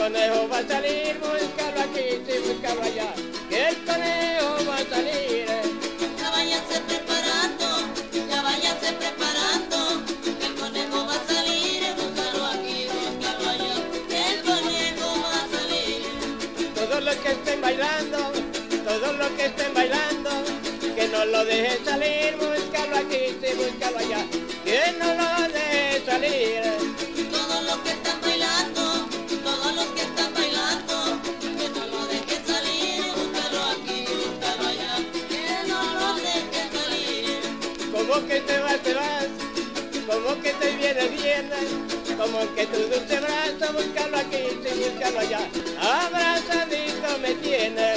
conejo va a salir, búscalo aquí, sí, búscalo allá, que el conejo va a salir. Ya váyanse preparando, ya váyanse preparando, que el conejo va a salir, búscalo aquí, búscalo allá, que el conejo va a salir. Todos los que estén bailando, todos los que estén bailando, que no lo dejen salir, búscalo aquí, sí, búscalo allá, que no lo dejen salir. Todos los que están bailando, todos los que están bailando, que no lo dejen salir, búscalo aquí, búscalo allá, que no lo dejen salir. Como que te vas, como que te vienes, como que tu dulce brazo, búscalo aquí, sí, búscalo allá, abrazadito me tienes.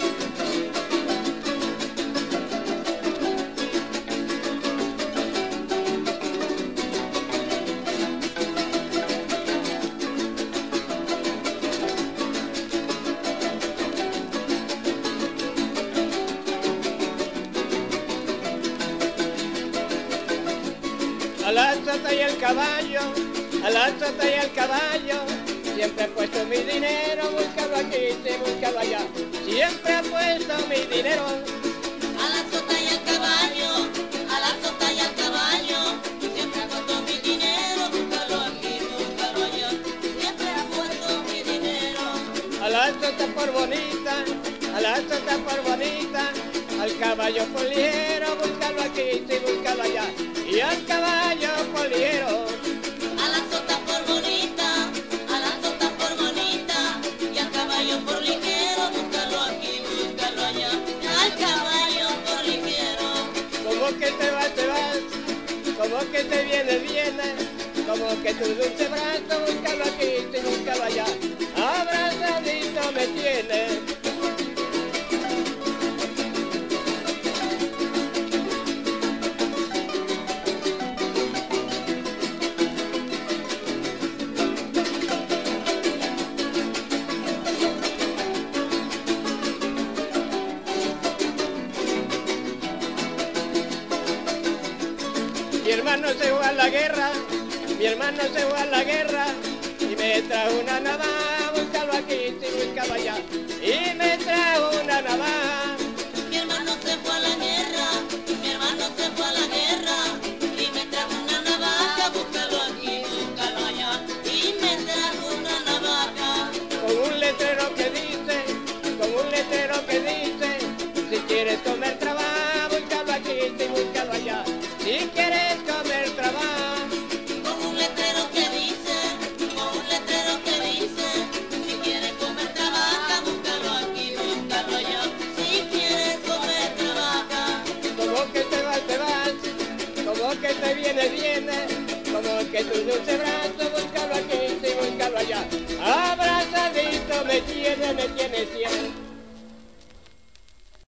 A la sota y el caballo, a la sota y el caballo, siempre he puesto mi dinero, búscalo aquí, sí, búscalo allá, siempre he puesto mi dinero. A la sota y al caballo, a la sota y al caballo, siempre he puesto mi dinero, búscalo aquí, búscalo allá, siempre he puesto mi dinero. A la sota por bonita, a la sota por bonita, al caballo por ligero, búscalo aquí, sí, búscalo allá, y al caballo por ligero. A la sota por bonita, a la sota por bonita, y al caballo por ligero, búscalo aquí, búscalo allá, al caballo por ligero. Como que te vas, como que te vienes, como que tu dulce brazo, búscalo aquí, sí, búscalo allá, abrazadito me tienes. Mi hermano se fue a la guerra, mi hermano se fue a la guerra, y me trajo una navaja, búscalo aquí, sí, búscalo allá, y me trajo una navaja. Mi hermano se fue a la guerra, mi hermano se fue a la guerra, y me trajo una navaja, búscalo aquí, búscalo allá, y me trajo una navaja. Con un letrero que dice, con un letrero que dice, si quieres comer trabaja, búscalo aquí, sí, búscalo allá, si quieres comer trabaja. Con un letrero que dice, con un letrero que dice, si quieres comer trabaja, búscalo aquí, búscalo allá, si quieres comer trabaja. Como que te vas, como que te vienes, como que tu dulce brazo,